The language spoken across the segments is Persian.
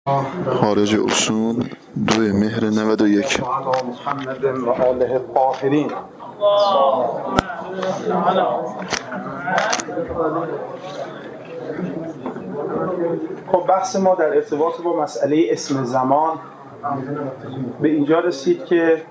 خارج اصول 2 مهر 91. محمد و آله الطاهرین. خب بحث ما در ارتباط با مسئله اسم زمان به اینجا رسید که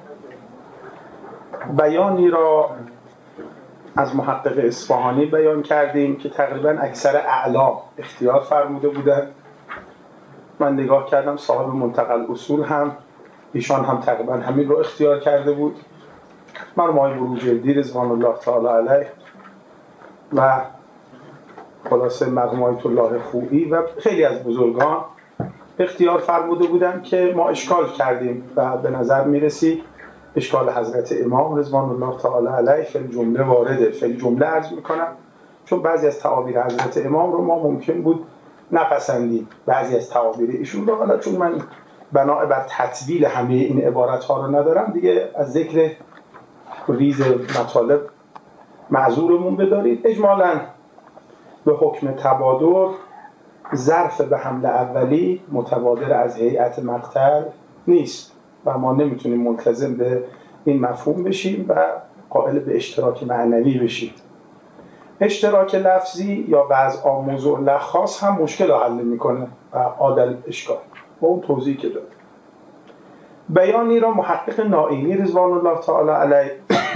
بیانی را از محقق اصفهانی بیان کردیم که تقریبا اکثر اعلام اختیار فرموده بودند. من نگاه کردم صاحب منتقى الاصول هم ایشان هم تقریبا همین رو اختیار کرده بود. مرحوم آقای بروجردی رضوان الله تعالی علیه و خلاصه مرحوم آیت الله خویی و خیلی از بزرگان اختیار فرموده بودن که ما اشکال کردیم و به نظر میرسید اشکال حضرت امام رضوان الله تعالی علیه فی الجمله وارده. فی الجمله عرض میکنم چون بعضی از تعابیر حضرت امام رو ما ممکن بود نپسندیم، بعضی از تعابیر ایشون رو، حالا چون من بناء بر تطویل همه این عبارت ها رو ندارم دیگه از ذکر ریز مطالب معذورمون بدارید. اجمالاً به حکم تبادر ظرف به حمل اولی متبادر از هیئت مقتل نیست و ما نمیتونیم ملتزم به این مفهوم بشیم و قائل به اشتراک معنوی بشیم. اشتراک لفظی یا بعضا موضوع لخاص هم مشکل حل میکنه و عادل اشکال با اون توضیحی که داد. بیانی را محقق نائینی رضوان الله تعالی علیه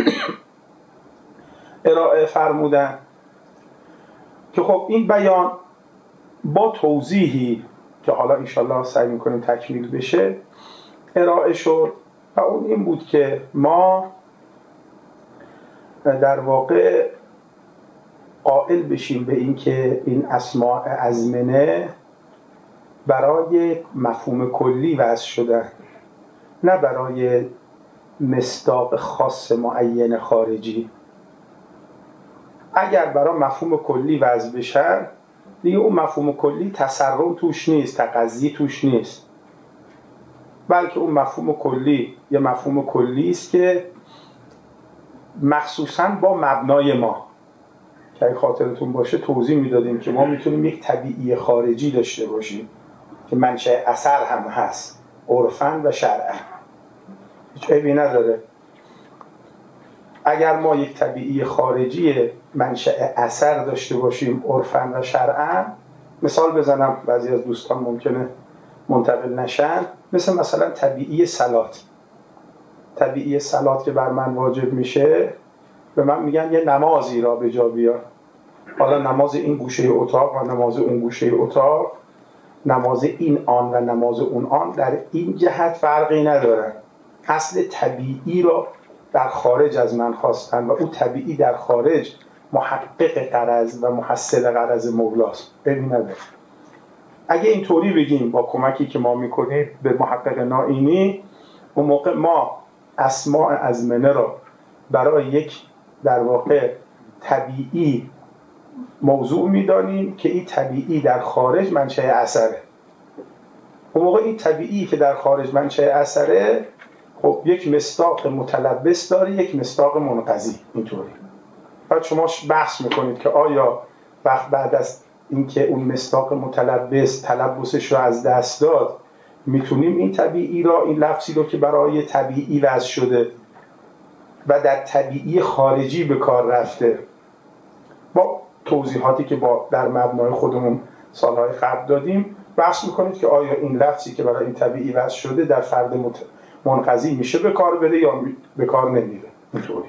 ارائه فرمودن که خب این بیان با توضیحی که حالا انشالله سعی میکنیم تکمیل بشه ارائه شد و اون این بود که ما در واقع قائل بشیم به این که این اسماء ازمنه برای مفهوم کلی وضع شده، نه برای مصداق خاص معین خارجی. اگر برای مفهوم کلی وضع بشن دیگه اون مفهوم کلی تسرم توش نیست، تقضی توش نیست، بلکه اون مفهوم کلی یه مفهوم کلی است که مخصوصاً با مبنای ما که اگه خاطرتون باشه توضیح میدادیم که ما میتونیم یک طبیعی خارجی داشته باشیم که منشأ اثر هم هست عرفاً و شرعاً، هیچ عیبی نداره. اگر ما یک طبیعی خارجی منشأ اثر داشته باشیم عرفاً و شرعاً، مثال بزنم بعضی از دوستان ممکنه منتقل نشن، مثلا طبیعی صلات. طبیعی صلات که بر من واجب میشه به من میگن یه نمازی را به جا بیار، حالا نماز این گوشه اتاق و نماز اون گوشه اتاق، نماز این آن و نماز اون آن در این جهت فرقی ندارن، اصل طبیعی را در خارج از من خواستن و اون طبیعی در خارج محقق غرض و محصل غرض مولاست. ببین نداره. اگه اینطوری بگیم با کمکی که ما میکنیم به محقق نائینی، اون موقع ما اسماء ازمنه را برای یک در واقع طبیعی موضوع میدانیم که این طبیعی در خارج منشأ اثره. اون موقع این طبیعی که در خارج منشأ اثره خب یک مصداق متلبس داره، یک مصداق منقضی. اینطوری بعد شما بحث میکنید که آیا وقت بعد از اینکه اون مصداق متلبس تلبسش رو از دست داد میتونیم این طبیعی را، این لفظی رو که برای طبیعی وضع شده و در طبیعی خارجی به کار رفته با توضیحاتی که در مبنای خودمون سالهای قبل دادیم بحث میکنید که آیا این لفظی که برای این طبیعی وضع شده در فرد منقضی میشه به کار بره یا به کار نمیره. اینطوری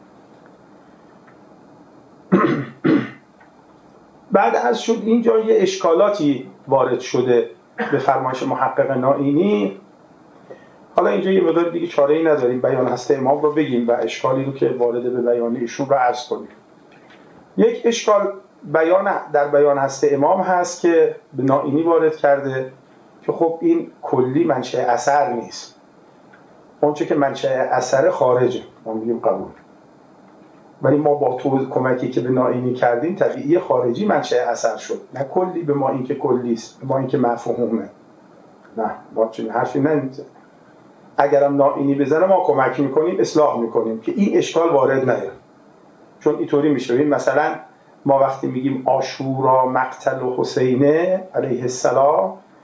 بعد از شد اینجا یه اشکالاتی وارد شده به فرمایش محقق نائینی. حالا اینجا یه مقدار دیگه چاره‌ای نداریم، بیان هست امام رو بگیم و اشکالی رو که وارد به بیان ایشون رو عرض کنیم. یک اشکال در بیان هست امام هست که به نائینی وارد کرده که خب این کلی منشأ اثر نیست، اونچه که منشأ اثر خارجه، ما میگیم قبول، ولی ما با کمکی که به نائینی کردیم طبیعی خارجی منشأ اثر شد، نه کلی به ما این که کلی است، به ما این که مفهومه. نه ما چنین حرفی نمیزنیم. اگرم نائینی بزنه ما کمک میکنیم، اصلاح میکنیم که این اشکال وارد نیاد، چون اینطوری میشه. مثلا ما وقتی میگیم عاشورا مقتل حسین علیه السلام، خب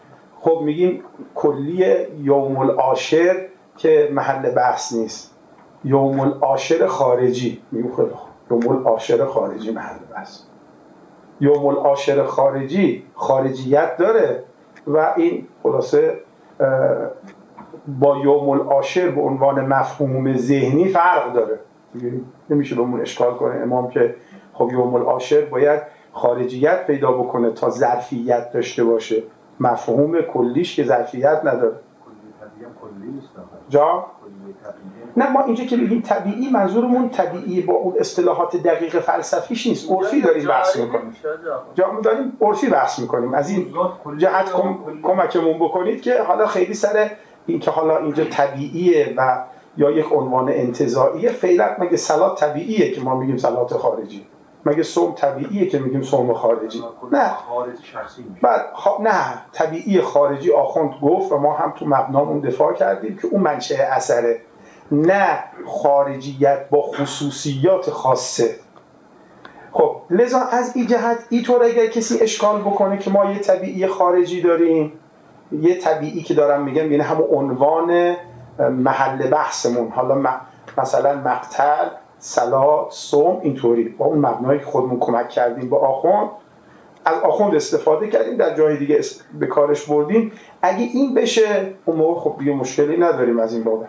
خب میگیم کلی یوم العاشر که محل بحث نیست، یوم العاشر خارجی، میگیم خیلی خوب یوم العاشر خارجی محل بحث. یوم العاشر خارجی خارجیت داره و این خلاصه با یوم العاشر به عنوان مفهوم ذهنی فرق داره. نمیشه بهمون اشکال کنه امام که خب یوم العاشر باید خارجیت پیدا بکنه تا ظرفیت داشته باشه، مفهوم کلیش که ظرفیت نداره. کلی نیست جا؟ نه ما اینجا که میگیم طبیعی منظورمون طبیعی با اون اصطلاحات دقیق فلسفیش نیست، عرفی داریم بحث میکنیم. داریم عرفی بحث میکنیم. از این جهت کمکمون بکنید که حالا خیلی سر این که حالا اینجا طبیعیه و یا یک عنوان انتزاعیه، فعلا مگه صلات طبیعیه که ما میگیم صلات خارجی؟ مگه صوم طبیعیه که میگیم صوم خارجی؟ نه خارجی شخصی میشه. بعد نه طبیعی خارجی آخوند گفت و ما هم تو مبنامون دفاع کردیم که اون منشأ اثره، نه خارجیت با خصوصیات خاصه. خب لذا از این جهت اینطور اگر کسی اشکال بکنه که ما یه طبیعی خارجی داریم، یه طبیعی که دارم میگم یعنی همون عنوان محل بحثمون، حالا مثلا مقتل، صلات، صوم، اینطوری با اون مبنایی که خودمون کمک کردیم با آخوند، از آخوند استفاده کردیم در جای دیگه به کارش بردیم، اگه این بشه اون موقع خب دیگه مشکلی نداریم از این بابه.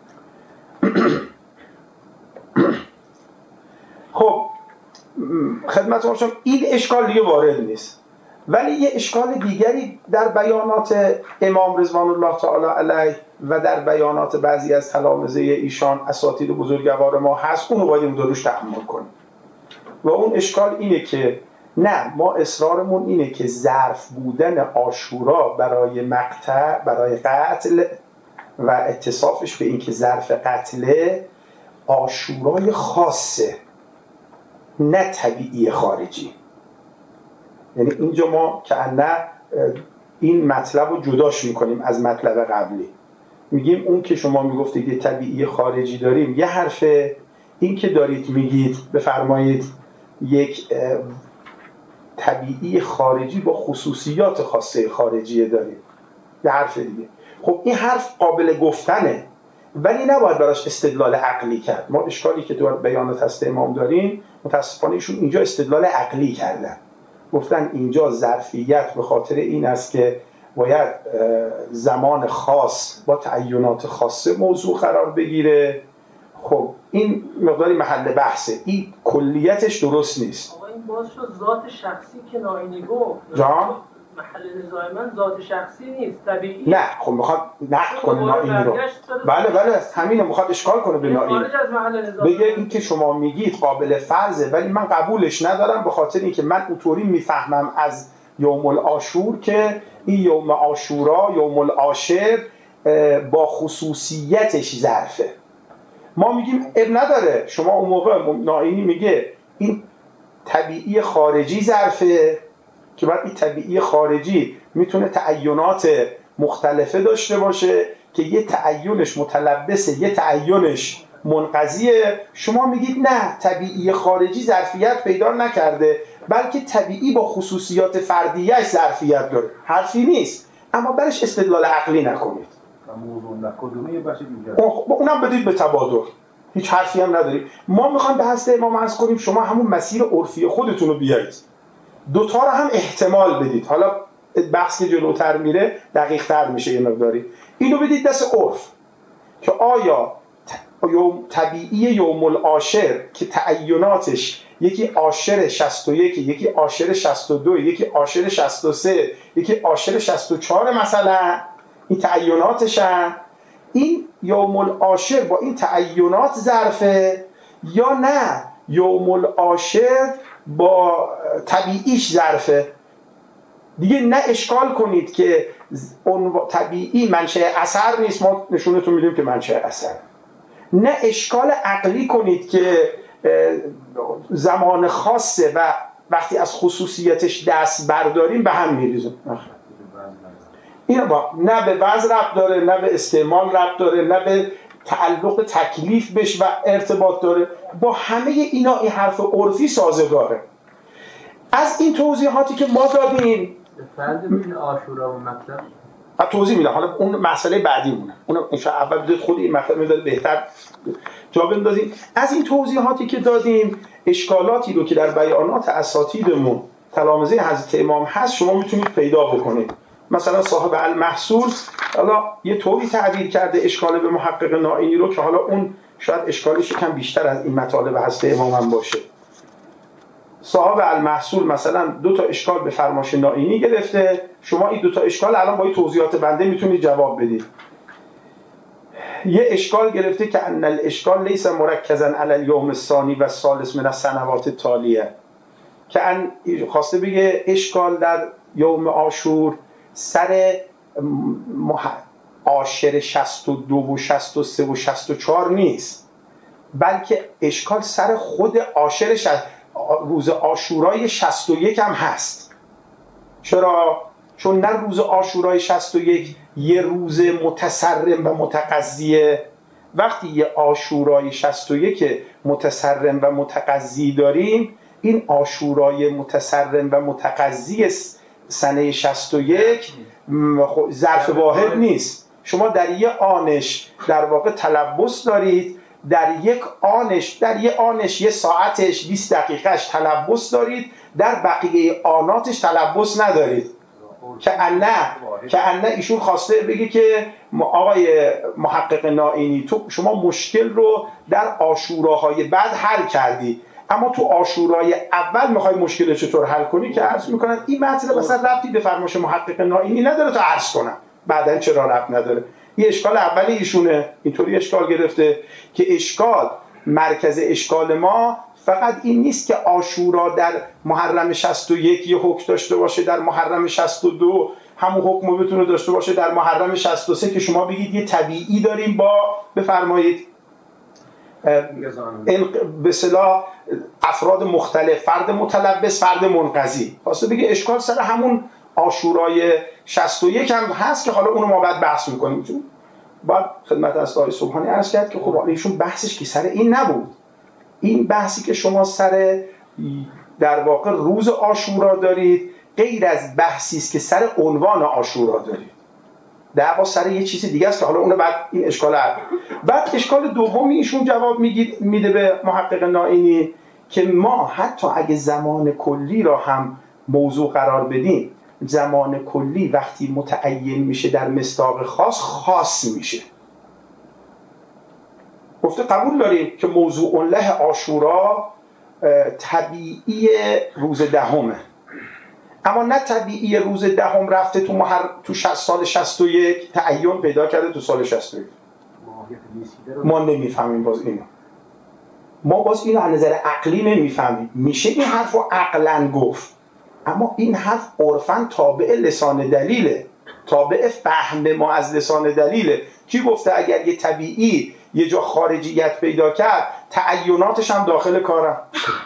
خب خدمت شما این اشکال دیگه وارد نیست، ولی یه اشکال دیگری در بیانات امام رضوان الله تعالی علیه و در بیانات بعضی از تلامذه ایشان اساتید بزرگوار ما هست، اونو باید روش تحمل کنیم. و اون اشکال اینه که نه، ما اصرارمون اینه که ظرف بودن عاشورا برای مقطع، برای قتل و اتصافش به این که ظرف قتله عاشورای خاصه، نه طبیعی خارجی. یعنی اینجا ما که نه این مطلب رو جداش میکنیم از مطلب قبلی، میگیم اون که شما میگفتید یه طبیعی خارجی داریم یه حرفه، این که دارید میگید بفرمایید یک طبیعی خارجی با خصوصیات خاصه خارجی داریم یه حرف دیگه. خب این حرف قابل گفتنه ولی نباید براش استدلال عقلی کرد. ما اشکالی که تو بیانات هست امام داریم متاسفانه ایشون اینجا استدلال عقلی کردن، گفتن اینجا ظرفیت به خاطر این است که باید زمان خاص با تعینات خاصه موضوع قرار بگیره. خب این مقداری محل بحثه، این کلیتش درست نیست. آقا این باز شد ذات شخصی که ناینی گفت جان؟ محل نزاع من ذات شخصی نیست، طبیعی. نه خب میخواد نقد کنه ناینی رو. بله همینو میخواد اشکال کنه به ناینی. بگه این که شما میگید قابل فرضه ولی من قبولش ندارم به خاطر اینکه من اونطوری میفهمم از یوم العاشور که این یوم عاشورا، یوم العاشر با خصوصیتش ظرفه. ما میگیم اب نداره، شما اون موقع ناینی میگه این طبیعی خارجی ظرفه که بعد این طبیعی خارجی میتونه تعینات مختلفه داشته باشه که یه تعینش متلبسه یه تعینش منقضیه. شما میگید نه، طبیعی خارجی ظرفیت پیدا نکرده بلکه طبیعی با خصوصیات فردیش ظرفیت داره. حرفی نیست اما برش استدلال عقلی نکنید. اونم بدید به تبادر، هیچ حرفی هم نداریم. ما میخوایم به هسته امام عرض کنیم شما همون مسیر عرفی خودتون رو بیارید، دوتا رو هم احتمال بدید. حالا بحث که جلوتر میره دقیق تر میشه یه مقداری. اینو بدید دست عرف که آیا طبیعی یوم العاشر که تعیناتش یکی عاشر 61، یکی عاشر 62، یکی عاشر 63، یکی عاشر 64 مثلا، این تعیناتشن، این یوم العاشر با این تعینات ظرفه یا نه یوم العاشر با طبیعیش ظرفه؟ دیگه نه اشکال کنید که طبیعی منشأ اثر نیست، ما نشونتون میدیم که منشأ اثر. نه اشکال عقلی کنید که زمان خاصه و وقتی از خصوصیتش دست برداریم به هم میریزیم. این نه به وضع ربط داره، نه به استعمال ربط داره، نه به تعلق تکلیف بش و ارتباط داره. با همه اینا این حرف عرفی سازگاره. از این توضیحاتی که ما دادیم فرض بین عاشورا و مطلب توضیح میدم، حالا اون مسئله بعدی مونه، اون ان شاء الله اول بدید خود این مطلب میاد بهتر جا بندازیم. از این توضیحاتی که دادیم اشکالاتی رو که در بیانات اساتیدمون تلامذه حضرت امام هست شما میتونید پیدا بکنید. مثلا صاحب المحصول حالا یه طوری تعبیر کرده اشکال به محقق نائینی رو که حالا اون شاید اشکالش کم بیشتر از این مطالب حضرت امام هم باشه. صاحب المحصول مثلا 2 تا اشکال به فرمایش نائینی گرفته، شما این 2 تا اشکال الان با این توضیحات بنده میتونید جواب بدید. یه اشکال گرفته که ان الاشکال لیس مرکزا علی الیوم الثانی و الثالث من السنوات التالیه، که خواسته بگه اشکال در یوم عاشور سر عاشر 62 و 63 و 64 نیست، بلکه اشکال سر خود عاشر روز عاشورای 61 هم هست. چرا؟ چون نه روز عاشورای 61 یه روز متسرم و متقضیه. وقتی یه عاشورای 61 متسرم و متقضی داریم، این عاشورای متسرم و متقضی سنه 61 ظرف واحد نیست. شما در یه آنش در واقع تلبس دارید، در یه آنش یه ساعتش 20 دقیقهش تلبس دارید، در بقیه آناتش تلبس ندارید. که انه ایشون خواسته بگه که آقای محقق نائینی تو شما مشکل رو در عاشوراهای بعد حل کردی، اما تو عاشورای اول میخوای مشکل چطور حل کنی، که عرض میکنن این مطلب مثلا ربطی به فرمایش محقق نائینی نداره تا عرض کنم بعدن چرا ربط نداره. این اشکال اولی ایشونه، اینطوری اشکال گرفته که اشکال مرکز اشکال ما فقط این نیست که عاشورا در محرم 61 یه حکم داشته باشه، در محرم 62 همون حکم رو بتونه داشته باشه، در محرم 63 که شما بگید یه طبیعی داریم با بفرمایید به اصطلاح افراد مختلف، فرد متلبس، فرد منقضی. واسه بگه اشکال سر همون عاشورای 61 هم هست که حالا اونو ما بعد بحث میکنیم. چون بعد خدمت اساتید سبحانی عرض کرد که خب ایشون بحثش که سر این نبود. این بحثی که شما سر در واقع روز عاشورا دارید غیر از بحثی است که سر عنوان عاشورا دارید. دعوا سر یه چیز دیگه است که حالا اونو بعد این اشکال بعد اشکال دومی ایشون جواب میده به محقق نائینی که ما حتی اگه زمان کلی را هم موضوع قرار بدیم، زمان کلی وقتی متعین میشه در مصداق خاص میشه. گفته قبول داریم که موضوع له عاشورا طبیعی روز دهمه، اما نه طبیعی روز دهم رفته تو سال 61 تعین پیدا کرده تو سال 61. ما نمیفهمیم باز اینو. ما باز اینو از نظر عقلی نمیفهمیم. میشه این حرف رو عقلاً گفت، اما این حرف عرفاً تابع لسان دلیله، تابع فهم ما از لسان دلیله. کی گفته اگر یه طبیعی یه جا خارجیت پیدا کرد تعیناتش هم داخل کارم؟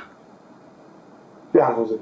بیانوزه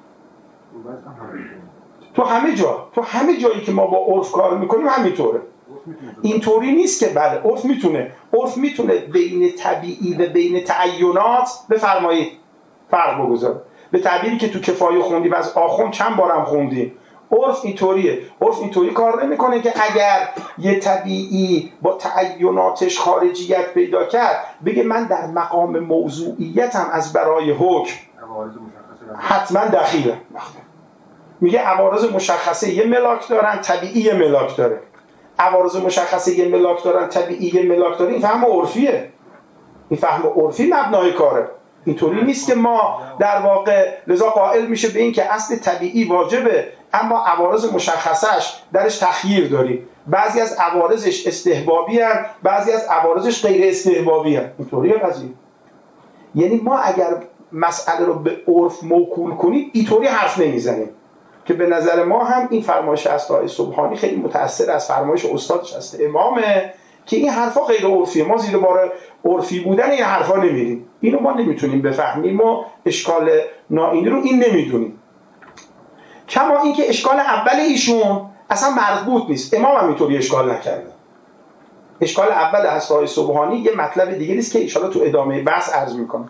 تو همه جایی که ما با عرف کار میکنیم همینطوره. اینطوری نیست که بله عرف میتونه بین طبیعی و بین تعینات بفرمایید فرق بگذاره. به تعبیری که تو کفایه خوندیم از آخوند چند بارم خوندیم، عرف اینطوریه. عرف اینطوری کار نمیکنه که اگر یه طبیعی با تعیناتش خارجیت پیدا کرد بگه من در مقام موضوعیتم از برای حکم حتما دخیله. میگه عوارض مشخصه یه ملاک دارن، طبیعی یه ملاک داره. عوارض مشخصه یه ملاک دارن، طبیعی یه ملاک داره. این فهم عرفیه. این فهم عرفی مبنای کاره. اینطوری نیست که ما در واقع لذا قائل میشه به این که اصل طبیعی واجبه، اما عوارض مشخصش درش تخییر داریم. بعضی از عوارضش استحبابی هستند، بعضی از عوارضش غیر استحبابی هستند. اینطوریه قضیه. یعنی ما اگر مسئله رو به عرف موکول کنیم اینطوری حرف نمیزنیم. که به نظر ما هم این فرمایش اساتید سبحانی خیلی متأثر از فرمایش استادش است امامه که این حرفا غیر عرفیه. ما زیر بار عرفی بودن این حرفا نمیریم. اینو ما نمیتونیم بفهمیم. ما اشکال نائینی رو این نمیدونیم. کما اینکه اشکال اول ایشون اصلا مربوط نیست. امام هم اینطوری اشکال نکرده. اشکال اول اساتید سبحانی یه مطلب دیگه نیست که ان شاءالله تو ادامه بحث عرض میکنم.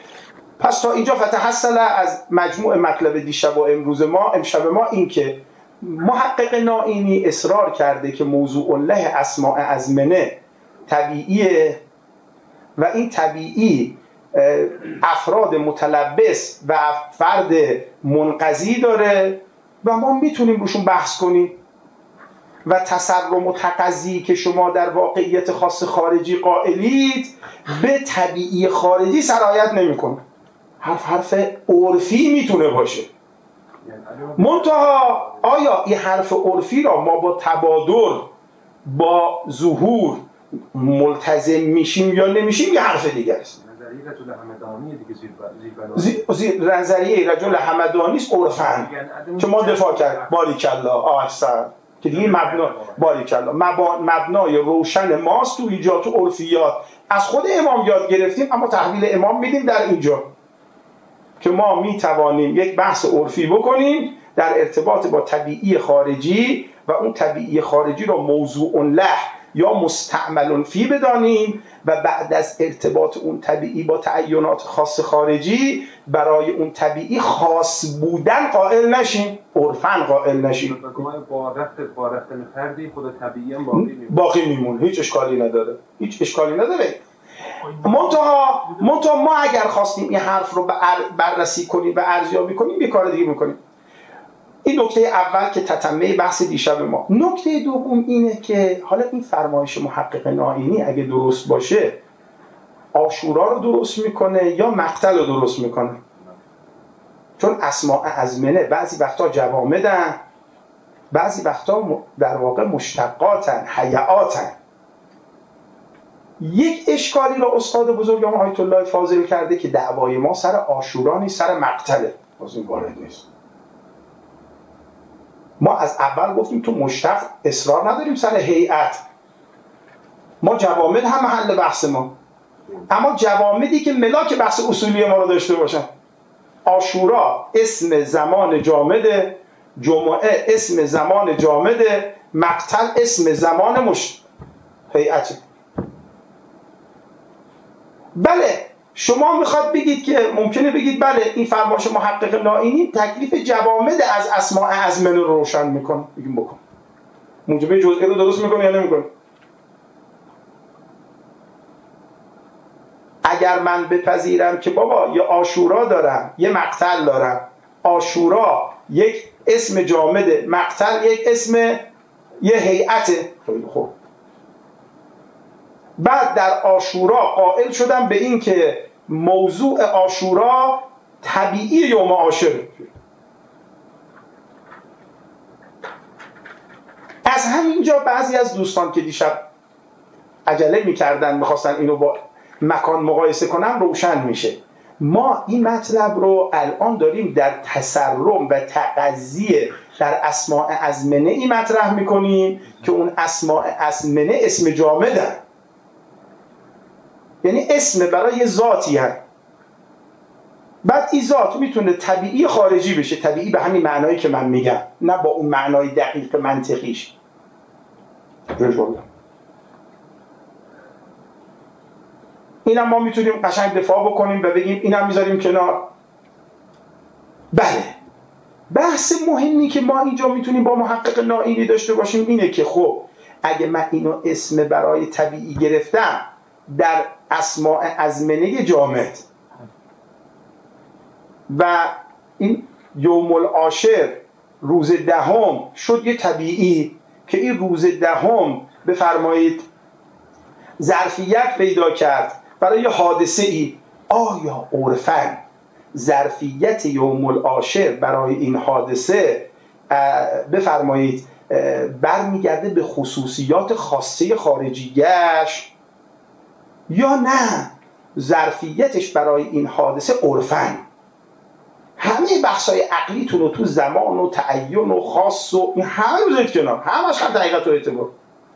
پس تا اینجا فتحصل از مجموع مطلب دیشب و امشب ما این که محقق نائینی اصرار کرده که موضوع الله اسماء ازمنه طبیعیه و این طبیعی افراد متلبس و فرد منقضی داره و ما میتونیم روشون بحث کنیم و تسرم و تقضی که شما در واقعیت خاص خارجی قائلید به طبیعی خارجی سرایت نمیکنه. حرف عرفی میتونه باشه، منتها آیا این حرف عرفی را ما با تبادر با ظهور ملتزم میشیم یا نمیشیم یه حرف دیگه است. نظریه رجل همدانی دیگه نظریه رجل همدانی است عرفاً که ما دفاع کرد باریکالله احسن که دیگه باریکالله مبنای روشن ماست تو ایجاد و عرفیات از خود امام یاد گرفتیم، اما تحویل امام میدیم در اینجا که ما میتوانیم یک بحث عرفی بکنیم در ارتباط با طبیعی خارجی و اون طبیعی خارجی را موضوع له یا مستعمل فی بدانیم و بعد از ارتباط اون طبیعی با تعینات خاص خارجی برای اون طبیعی خاص بودن قائل نشیم، عرفاً قائل نشیم. با رفتن فردی خود طبیعی هم باقی میمونه، هیچ اشکالی نداره. منتها ما اگر خواستیم این حرف رو بررسی کنیم و ارزیابی کنیم یه کار دیگه میکنیم. این نکته اول که تتمه بحث دیشب ما. نکته دوم اینه که حالا این فرمایش محقق نائینی اگه درست باشه عاشورا رو درست میکنه یا مقتل رو درست میکنه؟ چون اسماء ازمنه بعضی وقتا جوامدن، بعضی وقتا در واقع مشتقاتن، هیئاتن. یک اشکالی را استاد بزرگم آیت الله فاضل کرده که دعوای ما سر عاشورا نیست، سر مقتله. باز این وارد نیست. ما از اول گفتیم تو مشتق اصرار نداریم سر هیئت، ما جوامد هم محل بحث ما، اما جوامدی که ملاک بحث اصولی ما رو داشته باشن. عاشورا اسم زمان جامده، جمعه اسم زمان جامده، مقتل اسم زمان هیئته. بله شما میخواد بگید که ممکنه بگید بله این فرمایش محقق نائینی تکلیف جوامد از اسماء ازمنه رو روشن میکنه، بگیم بکن موجبه جزئی رو درست میکنه یا نمیکنه. اگر من بپذیرم که بابا یه عاشورا دارم یه مقتل دارم، عاشورا یک اسم جامده، مقتل یک اسم یه هیئته، خیلی خوب، بعد در عاشورا قائل شدم به این که موضوع عاشورا طبیعی یوم عاشوره. از همینجا بعضی از دوستان که دیشب عجله میکردن میخواستن اینو با مکان مقایسه کنم روشن میشه. ما این مطلب رو الان داریم در تسرم و تقضیه در اسماء ازمنه ای مطرح میکنیم که اون اسماء ازمنه اسم جامدن، یعنی اسم برای ذاتی هست. بعد این ذات میتونه طبیعی خارجی بشه، طبیعی به همین معنایی که من میگم، نه با اون معنای دقیق منطقیش. اینم ما میتونیم قشنگ دفاع بکنیم و بگیم اینم میذاریم کنار. بله بحث مهمی که ما اینجا میتونیم با محقق نائینی داشته باشیم اینه که خب اگه من اینو اسم برای طبیعی گرفتم در اسماء ازمنه جامد و این یوم العاشر روز دهم شد یه طبیعی که این روز دهم بفرمایید ظرفیت پیدا کرد برای یه حادثه ای، آیا عرفاً ظرفیت یوم العاشر برای این حادثه بفرمایید برمیگرده به خصوصیات خاصه خارجیش یا نه ظرفیتش برای این حادثه عرفاً؟ همه بحثای عقلیتون رو تو زمان و تعین و خاص و این همه رو بذارید کنار، همش هم دقیقت و اعتبار.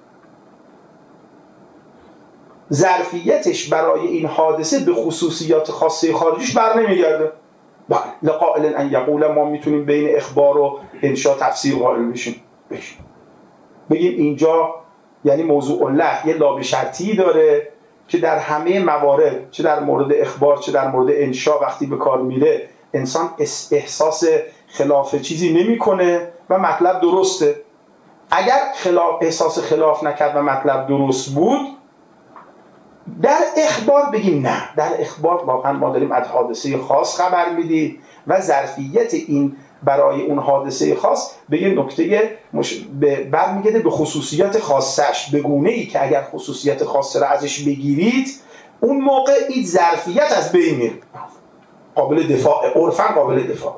ظرفیتش برای این حادثه به خصوصیات خاصه خارجیش بر نمیگرده. بله لقائل ان یقول، ما میتونیم بین اخبار و انشاء تفسیر قائل بشیم بگیم اینجا یعنی موضوع الله یه لابه شرطی داره که در همه موارد، چه در مورد اخبار چه در مورد انشاء، وقتی به کار میره انسان احساس خلاف چیزی نمیکنه و مطلب درسته. اگر احساس خلاف نکرد و مطلب درست بود، در اخبار بگیم نه، در اخبار واقعا ما داریم از حادثه خاص خبر میدیم و ظرفیت این برای اون حادثه خاص به یه نکته برمیگرده به خصوصیت خاصش، به گونه‌ای که اگر خصوصیت خاصه را ازش بگیرید اون موقع این ظرفیت از بین میره، قابل دفاع، عرفاً قابل دفاع.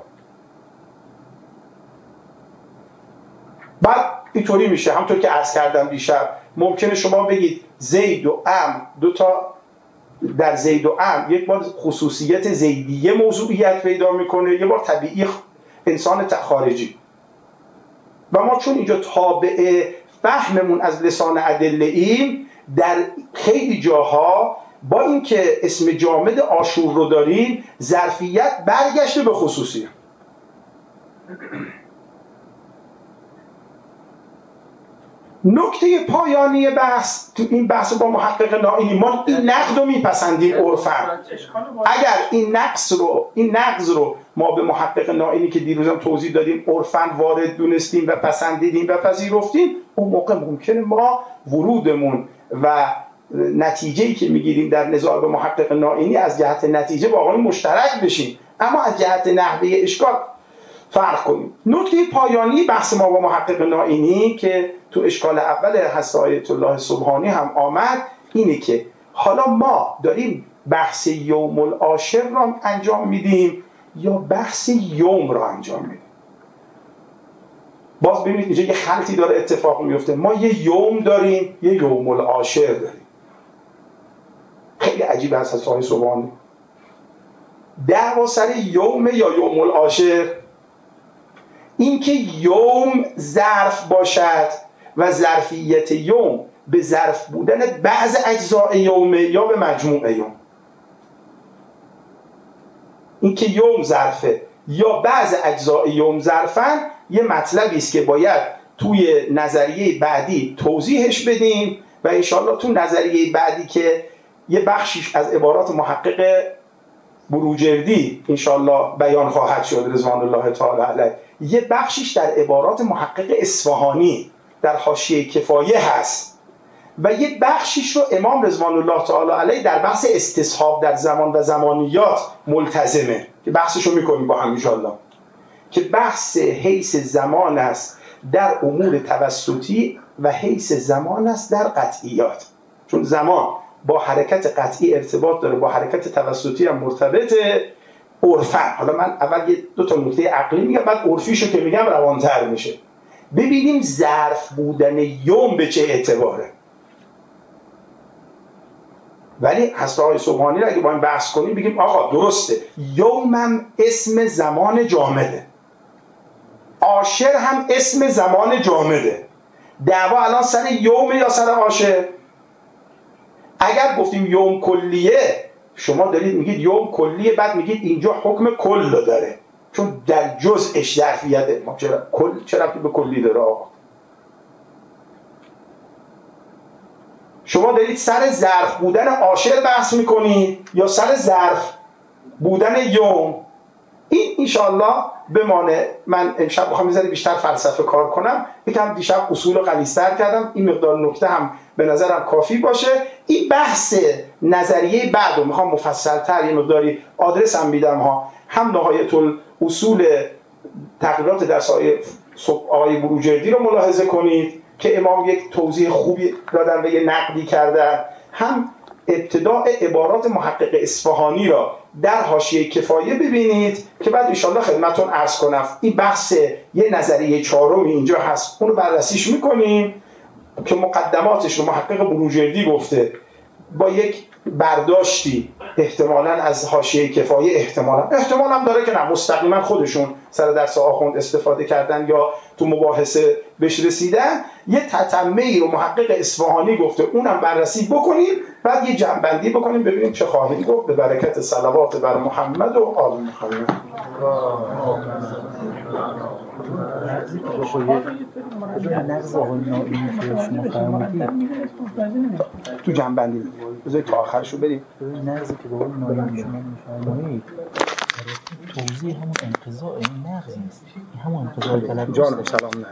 بعد اینطوری میشه همونطور که عرض کردم دیشب، ممکنه شما بگید زید و عمرو در زید و عمرو یک بار خصوصیت زیدیه موضوعیت پیدا میکنه، یه بار طبیعی انسان خارجی. و ما چون اینجا تابع فهممون از لسان ادله ایم، در خیلی جاها با اینکه اسم جامد عاشور رو داریم ظرفیت برگشته به خصوصیت. نکته پایانی بحث تو این بحث با محقق نائینی، ما این نقد رو میپسندیم عرفاً. اگر این نقض رو ما به محقق نائینی که دیروزم توضیح دادیم عرفاً وارد دونستیم و پسندیدیم و پذیرفتیم، اون موقع ممکنه ما ورودمون و نتیجه‌ای که میگیریم در نزاع به محقق نائینی از جهت نتیجه با آقایون مشترک بشیم، اما از جهت نحوه اشکال فرق کنیم. نکته پایانی بحث ما با محقق نائینی که تو اشکال اول حضرت آیت الله سبحانی هم آمد اینه که حالا ما داریم بحث یوم العاشر را انجام میدیم یا بحث یوم را انجام میدیم. باز ببینید اینجا یه خلطی داره اتفاق میفته. ما یه یوم داریم، یه یوم العاشر داریم. خیلی عجیب است حضرت آیت سبحانی. دعوا سر یوم یا یوم العاشر. این که یوم ظرف باشد و ظرفیت یوم به ظرف بودن بعض اجزاء یوم یا به مجموع یوم، این که یوم ظرفه یا بعض اجزاء یوم ظرفن یه مطلبی است که باید توی نظریه بعدی توضیحش بدیم و انشاءالله تو نظریه بعدی که یه بخشیش از عبارات محقق بروجردی انشاءالله بیان خواهد شد رضوان الله تعالی علیه، یه بخشیش در عبارات محقق اصفهانی در حاشیه کفایه هست و یه بخشیش رو امام رضوان الله تعالی علیه در بحث استصحاب در زمان و زمانیات ملتزمه که بحثش رو میکنیم با هم انشاءالله، که بحث حیث زمان است در امور توسطی و حیث زمان است در قطعیات، چون زمان با حرکت قطعی ارتباط داره، با حرکت توسطی هم مرتبطه عرفاً. حالا من اول یه دو تا نکته عقلی میگم بعد عرفیشو که میگم روانتر میشه. ببینیم ظرف بودن یوم به چه اعتباره. ولی حضرت آقای سبحانی رو اگه با این بحث کنیم بگیم آقا درسته، یوم هم اسم زمان جامده، عاشر هم اسم زمان جامده، دعوا الان سر یوم یا سر عاشر؟ اگر گفتیم یوم کلیه، شما دارید میگید یوم کلیه، بعد میگید اینجا حکم کل داره چون در جزءش ظرفیته. چرا به کلی داره آقا؟ شما دارید سر ظرف بودن عاشر بحث میکنید یا سر ظرف بودن یوم؟ این انشاءالله بمانه. من امشب بخوام میذاره بیشتر فلسفه کار کنم، یکم دیشب اصول رو غلیظ‌تر کردم، این مقدار نکته هم به نظرم کافی باشه. این بحث نظریه بعد رو میخوام مفصل‌تر یه مقداری آدرس هم میدم ها، هم نهایت الاصول تقریرات درس آقای بروجردی رو ملاحظه کنید که امام یک توضیح خوبی دادن و یه نقدی کردن، هم ابتداء عبارات محقق اصفهانی را در حاشیه کفایه ببینید که بعد انشاءالله خدمتون عرض کنم این بحث یه نظریه چهارمی اینجا هست، اون رو بررسیش میکنیم که مقدماتش رو محقق بروجردی گفته با یک برداشتی احتمالاً از حاشیه کفایه، احتمالاً داره که نه مستقیما خودشون سر درس آخوند استفاده کردن یا تو مباحثه بهش رسیدن، یه تتمه‌ای رو محقق اصفهانی گفته، اونم بررسی بکنیم بعد یه جمع‌بندی بکنیم ببینیم چه خواهید گفت به برکت صلوات بر محمد و آل محمد. تو جمع‌بندی بذارید تا آخرشو بریم. نقضی که با اون نایمی شما میفرمایید توضیح همون انقضاء این نقض نیست، این همون انقضاء طلب جانم سلام. نه